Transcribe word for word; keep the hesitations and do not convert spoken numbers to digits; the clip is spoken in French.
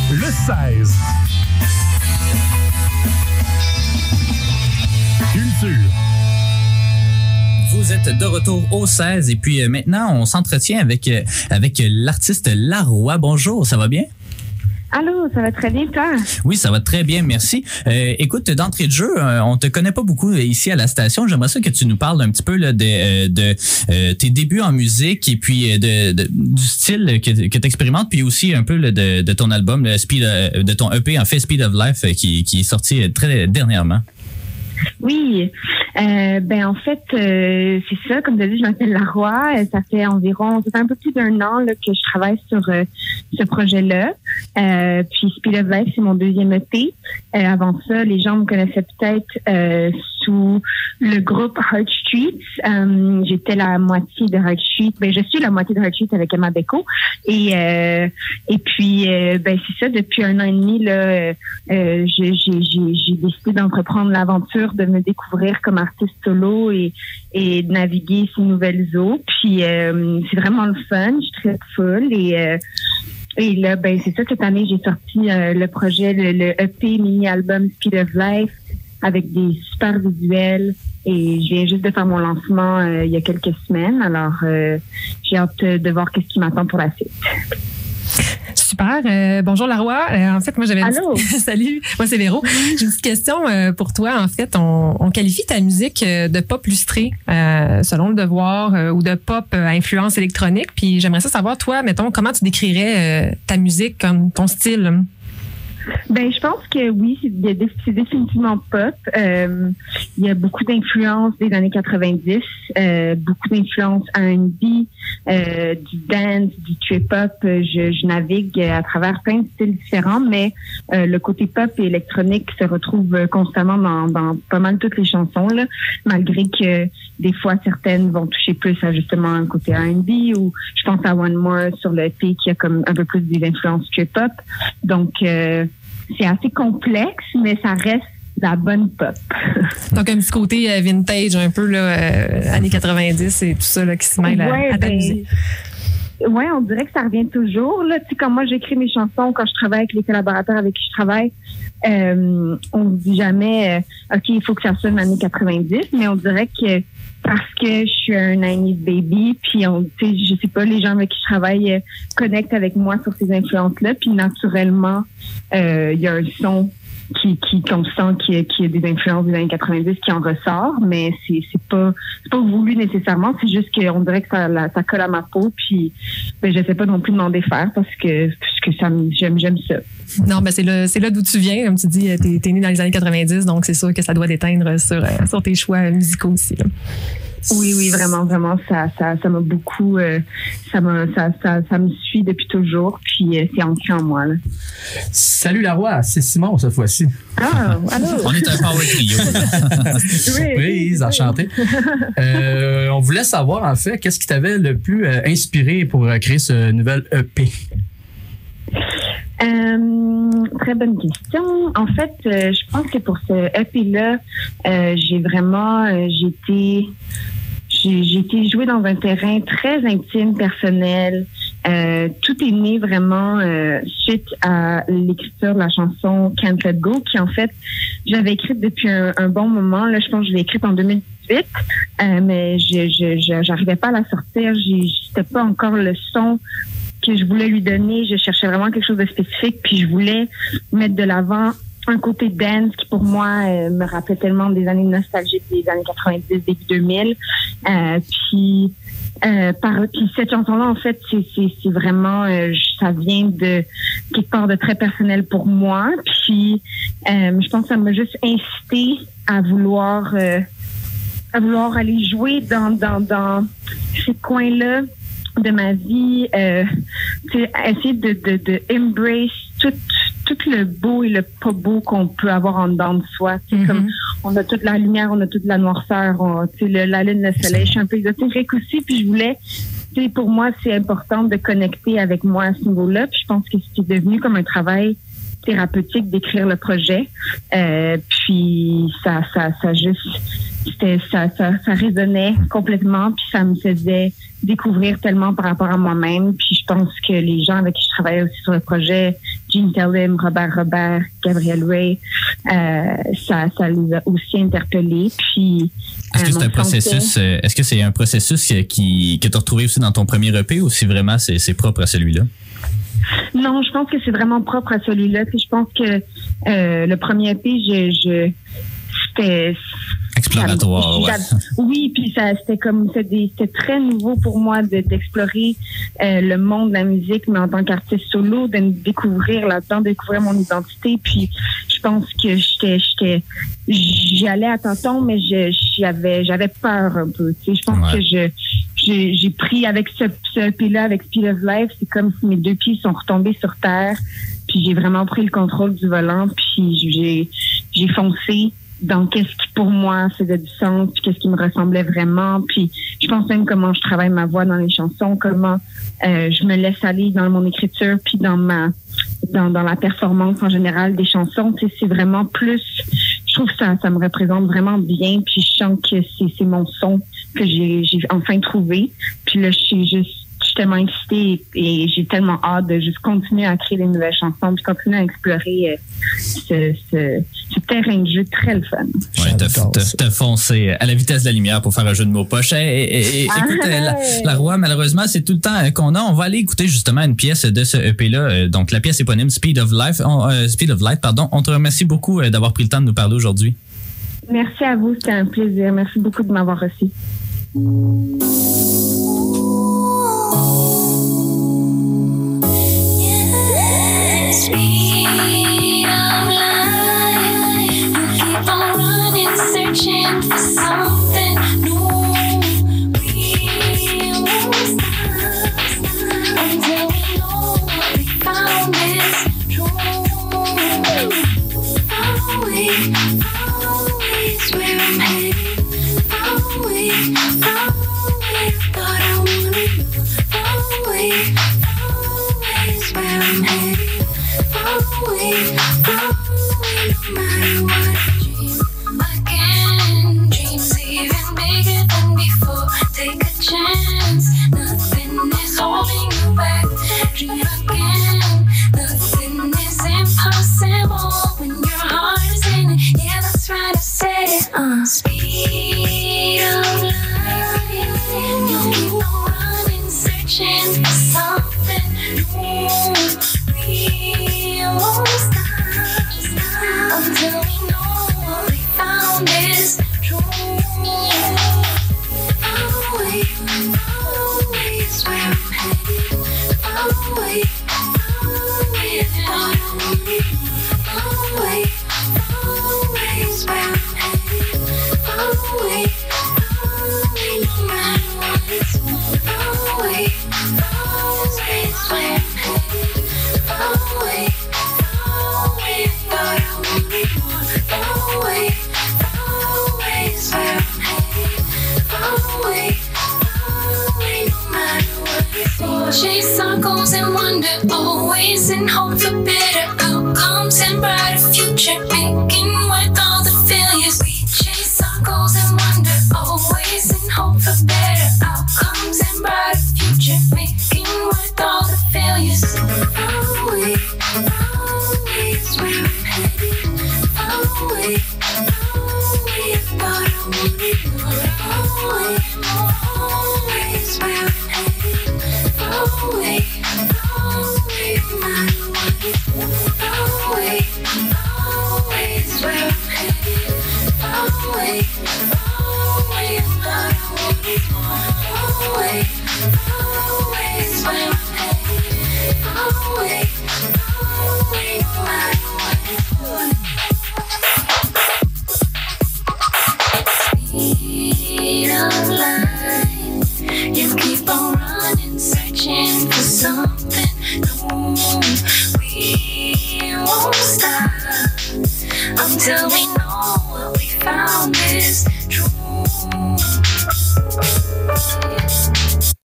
le seize. Culture. Vous êtes de retour au seize et puis euh, maintenant, on s'entretient avec, euh, avec l'artiste Laroy. Bonjour, ça va bien? Allô, ça va très bien, toi? Oui, ça va très bien, merci. Euh, écoute, d'entrée de jeu, euh, on te connaît pas beaucoup ici à la station. J'aimerais ça que tu nous parles un petit peu là, de, euh, de euh, tes débuts en musique et puis de, de, du style que, que tu expérimentes, puis aussi un peu là, de, de ton album, le Speed, de ton E P, en fait, Speed of Life, qui, qui est sorti très dernièrement. Oui, euh, ben en fait, euh, c'est ça, comme tu as dit, je m'appelle Laroy. Ça fait environ, ça fait un peu plus d'un an là, que je travaille sur euh, ce projet-là. Euh, puis Speed of Life, c'est mon deuxième E P. Euh, avant ça, les gens me connaissaient peut-être euh, sous le groupe Heart Street. Euh, j'étais la moitié de Heart Street. Ben, je suis la moitié de Heart Street avec Emma Beko. Et euh, et puis, euh, ben c'est ça, depuis un an et demi, là, euh, j'ai, j'ai, j'ai, j'ai décidé d'entreprendre l'aventure de me découvrir comme artiste solo et, et de naviguer ces nouvelles eaux. Puis euh, c'est vraiment le fun, je suis très full et euh, et là, ben c'est ça, cette année, j'ai sorti euh, le projet, le, le E P mini-album Speed of Life avec des super visuels et je viens juste de faire mon lancement euh, il y a quelques semaines. Alors, euh, j'ai hâte de voir qu'est-ce qui m'attend pour la suite. Super. Euh, bonjour Laroy. Euh, en fait, moi j'avais Allô. Une... Salut. Moi c'est Véro. J'ai une petite question euh, pour toi. En fait, on, on qualifie ta musique euh, de pop lustrée, euh, selon le devoir, euh, ou de pop euh, à influence électronique. Puis j'aimerais ça savoir, toi, mettons, comment tu décrirais euh, ta musique, comme ton style? Ben, je pense que oui, c'est, c'est définitivement pop. Euh, il y a beaucoup d'influences des années quatre-vingt-dix, euh, beaucoup d'influences R and B, euh, du dance, du trip-hop. Je, je navigue à travers plein de styles différents, mais euh, le côté pop et électronique se retrouve constamment dans, dans pas mal toutes les chansons, là, malgré que des fois, certaines vont toucher plus à justement un côté R and B, ou je pense à One More sur le E P qui a comme un peu plus des influences trip-hop. Donc, euh, c'est assez complexe, mais ça reste de la bonne pop. Donc, un petit côté euh, vintage, un peu, là, euh, années quatre-vingt-dix et tout ça, là, qui se mêle à, ouais, à ta ben, musique. Oui, on dirait que ça revient toujours. Là. Tu sais, comme moi, j'écris mes chansons quand je travaille avec les collaborateurs avec qui je travaille. Euh, on ne dit jamais, euh, OK, il faut que ça sonne années quatre-vingt-dix, mais on dirait que parce que je suis un nineties baby, puis on, tu sais, je sais pas, les gens avec qui je travaille euh, connectent avec moi sur ces influences-là, puis naturellement, euh, il y a un son qui, qui, qu'on sent qui a, qui a des influences des années quatre-vingt-dix qui en ressort, mais c'est, c'est pas, c'est pas voulu nécessairement, c'est juste qu'on dirait que ça, la, ça colle à ma peau, puis, ben, je sais pas non plus demander faire parce que, parce que ça me, j'aime, j'aime ça. Non, ben, c'est là, c'est là d'où tu viens. Comme tu dis, t'es, t'es né dans les années quatre-vingt-dix, donc c'est sûr que ça doit déteindre sur, sur tes choix musicaux aussi, là. Oui, oui, vraiment, vraiment, ça, ça, ça m'a beaucoup, euh, ça m'a, ça, ça, ça me suit depuis toujours, puis euh, c'est ancré en moi, là. Salut Laroy, c'est Simon cette fois-ci. Ah, allô. On est un power trio. Surprise, enchanté. Euh, on voulait savoir en fait, qu'est-ce qui t'avait le plus euh, inspiré pour euh, créer ce nouvel E P? Euh, très bonne question. En fait, euh, je pense que pour ce E P-là, euh, j'ai vraiment, euh, j'ai été, j'ai, j'ai été jouée dans un terrain très intime, personnel. Euh, tout est né vraiment euh, suite à l'écriture de la chanson Can't Let Go, qui en fait, j'avais écrite depuis un, un bon moment. Là, je pense que je l'ai écrite en deux mille dix-huit, euh, mais je, je, je, j'arrivais pas à la sortir. J'ai, c'était pas encore le son que je voulais lui donner. Je cherchais vraiment quelque chose de spécifique, puis je voulais mettre de l'avant un côté dance qui pour moi euh, me rappelait tellement des années nostalgiques des années quatre-vingt-dix, début deux mille. Euh, puis euh, par puis cette chanson-là, en fait, c'est c'est, c'est vraiment euh, ça vient de quelque part de très personnel pour moi. Puis euh, je pense que ça m'a juste incité à vouloir euh, à vouloir aller jouer dans dans dans ces coins-là de ma vie, euh, essayer de, de, de embrace tout, tout le beau et le pas beau qu'on peut avoir en dedans de soi. Mm-hmm. Comme on a toute la lumière, on a toute la noirceur, on, le, la lune, le soleil. Je suis un peu ésotérique aussi, puis je voulais, pour moi, c'est important de connecter avec moi à ce niveau-là. Puis je pense que c'est devenu comme un travail thérapeutique d'écrire le projet. Euh, puis ça, ça, ça juste, c'était, ça, ça, ça résonnait complètement, puis ça me faisait découvrir tellement par rapport à moi-même. Puis je pense que les gens avec qui je travaillais aussi sur le projet Gene Telim, Robert Robert, Gabriel Ray, euh, ça, ça les a aussi interpellés. Puis, est-ce que euh, c'est un processus, euh, est-ce que c'est un processus qui, que tu as retrouvé aussi dans ton premier E P ou si vraiment c'est, c'est propre à celui-là? Non, je pense que c'est vraiment propre à celui-là. Puis je pense que euh, le premier E P, je, je c'était exploratoire. Ouais. Oui, puis ça c'était comme c'était, c'était très nouveau pour moi de, d'explorer euh, le monde de la musique, mais en tant qu'artiste solo, de me découvrir là-dedans, découvrir mon identité. Puis je pense que j'étais, j'étais, j'y allais à tâtons, mais je, j'avais, j'avais peur un peu. Tu sais, je pense ouais. que je, j'ai, j'ai pris avec ce, ce E P-là, avec Speed of Life, c'est comme si mes deux pieds sont retombés sur terre. Puis j'ai vraiment pris le contrôle du volant, puis j'ai, j'ai foncé dans qu'est-ce qui pour moi faisait du sens, puis qu'est-ce qui me ressemblait vraiment, puis je pense même comment je travaille ma voix dans les chansons, comment euh, je me laisse aller dans mon écriture, puis dans ma dans, dans la performance en général des chansons. Tu sais, c'est vraiment plus, je trouve que ça, ça me représente vraiment bien, puis je sens que c'est, c'est mon son que j'ai, j'ai enfin trouvé, puis là je suis juste je suis tellement excitée et, et j'ai tellement hâte de juste continuer à créer des nouvelles chansons puis continuer à explorer euh, ce, ce, ce terrain de jeu très le fun. Ouais, t'as, t'as, t'as foncé à la vitesse de la lumière pour faire un jeu de mots poche. Et, et, et, ah, écoute, la, la Roi, malheureusement, c'est tout le temps qu'on a. On va aller écouter justement une pièce de ce E P-là. Donc, la pièce éponyme Speed of Life. On, euh, Speed of Light, pardon. On te remercie beaucoup d'avoir pris le temps de nous parler aujourd'hui. Merci à vous, c'était un plaisir. Merci beaucoup de m'avoir reçu. Speed of life, you keep on running, searching for something new. We won't stop until we know what we found is true. Far away, far away is where I'm headed. Far away, far away, thought I wanted you. Far away, far away is where I'm headed. Far away, far away, no matter what I dream again. Dreams even bigger than before. Take a chance, nothing is holding you back. Dream again, nothing is impossible when your heart is in it. Yeah, that's right, I said it. Uh, speed of life, you'll keep on running, searching for something new. We won't stop, stop until we know what we found is true. Far away, far away is where I'm headed. Far away, far away, thought I wanted. Far away, far away is where I'm headed. Far away, far away, no matter what it's for. Far away, far away is where I'm headed. Far away, far away, thought I wanted more. Far away, far away is where I'm headed. Far away, far away, no matter what it's for. Chase our goals and wonder, always in hope for better outcomes and brighter future, making worth all the failures. We chase our goals and wonder, always in hope for better outcomes and brighter future, making worth all the failures. Far away, far away is where I'm headed. Far away, far away, I thought I wanted more. Far away, far away is where I'm headed. Far away, far away, no matter what it's for. Far away, far away is where I'm headed. Far away, far away, I thought I wanted more. Far away, far away is where I'm headed. Far away, far away, no matter what it's for. Speed of life, you keep on running, searching for something new. We won't stop until we know